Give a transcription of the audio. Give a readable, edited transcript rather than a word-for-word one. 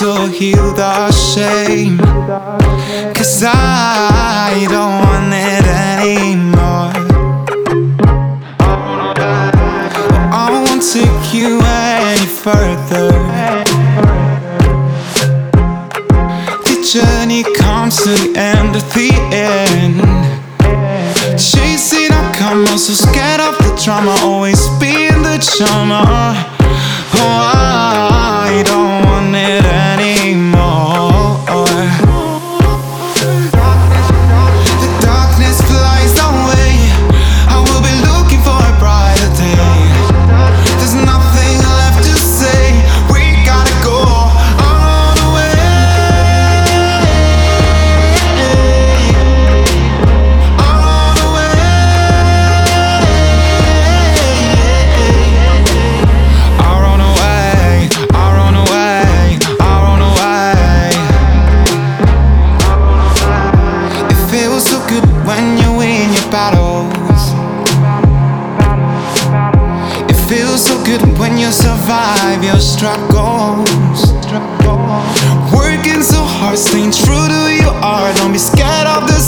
to heal the shame, 'cause I don't want it anymore. I won't take you any further. The journey comes to the end of the end. Chasing outcome, I'm so scared of the drama, always being the charmer. Oh, I don't want it anymore. The darkness flies away, I will be looking for a brighter day. There's nothing left to say, we gotta go on away. On away. I run away, I run away, I run away. It feels so good when you win your battles. It feels so good when you survive your struggles. Working so hard, staying true to who you are. Don't be scared of the